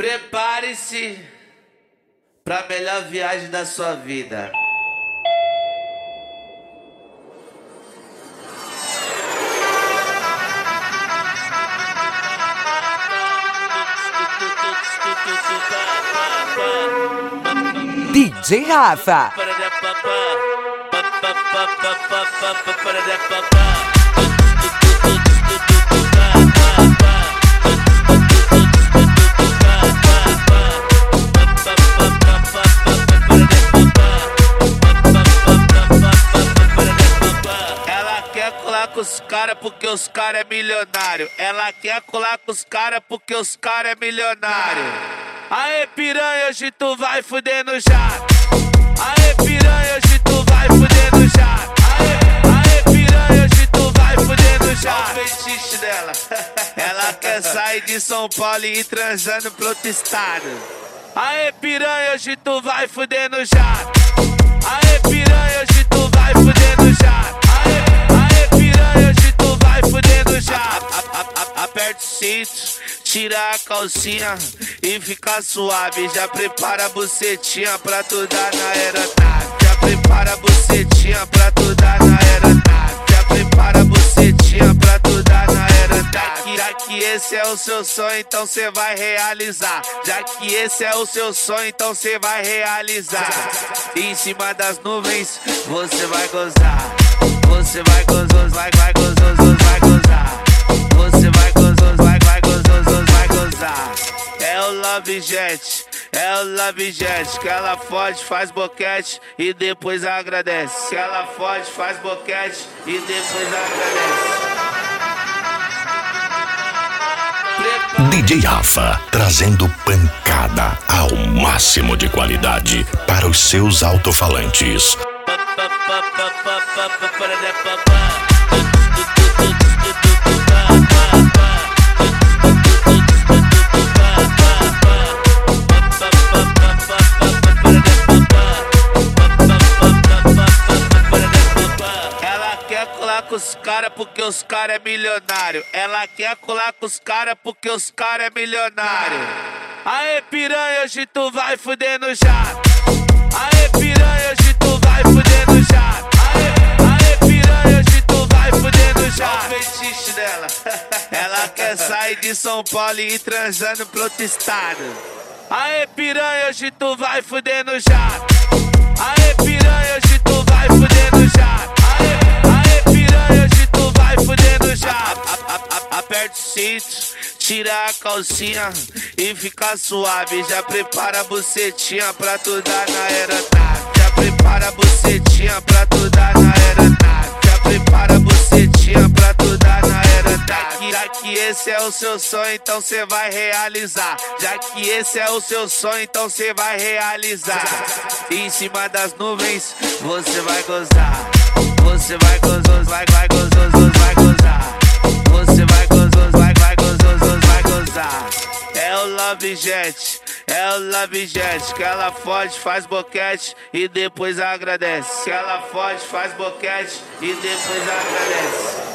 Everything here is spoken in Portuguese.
Prepare-se para a melhor viagem da sua vida. DJ Rafa. Ela quer colar com os caras porque os caras é milionário. Ela quer colar com os caras porque os caras é milionário. Aê piranha, hoje tu vai fuder no jato. Aê piranha, hoje tu vai fuder no jato. Aê piranha, hoje tu vai fuder no jato. Olha o fetiche dela. Ela quer sair de São Paulo e ir transando pro outro estado. Aê piranha, hoje tu vai fuder no jato. Aê piranha, hoje tu vai fuder no jato. Aê piranha, hoje tu vai fuder no jato. Aperta o cinto, tira a calcinha e fica suave. Já prepara a bucetinha pra tu dar na aeronave. Já prepara a bucetinha pra tu dar na aeronave. Já prepara a bucetinha pra tu dar na aeronave. Já que esse é o seu sonho, então cê vai realizar. Já que esse é o seu sonho, então cê vai realizar. Em cima das nuvens, você vai gozar. Você vai gozar, vai gozar, vai gozar. Você vai gozar, vai gozar, vai gozar. É o Love Jet, é o Love Jet. Que ela fode, faz boquete e depois agradece. Que ela fode, faz boquete e depois agradece. DJ Rafa, trazendo pancada ao máximo de qualidade para os seus alto-falantes. Com os caras porque os caras é milionário. Ela quer colar com os caras porque os caras é milionário. Aê piranha, hoje tu vai fuder no jato. Aê piranha, hoje tu vai fuder no jato. Aê piranha, hoje tu vai fuder no jato. Olha o fetiche dela. Ela quer sair de São Paulo e ir transando pro outro estado. Aê piranha, hoje tu vai fuder no jato. Aê piranha, hoje tu vai fuder no jato. Hoje tu vai fuder no jato. Aperta o cinto, tira a calcinha e fica suave. Já prepara a bucetinha pra tu dar na aeronave. Já prepara a bucetinha pra tu dar na aeronave. Já prepara a bucetinha pra tu dar na aeronave. Já que esse é o seu sonho, então cê vai realizar. Já que esse é o seu sonho, então cê vai realizar. Em cima das nuvens, você vai gozar. Você vai gozar, vai gozar, vai gozar. Você vai gozar, vai gozar, vai gozar. É o Love Jet, é o Love Jet. Que ela fode, faz boquete e depois agradece. Que ela fode, faz boquete e depois agradece.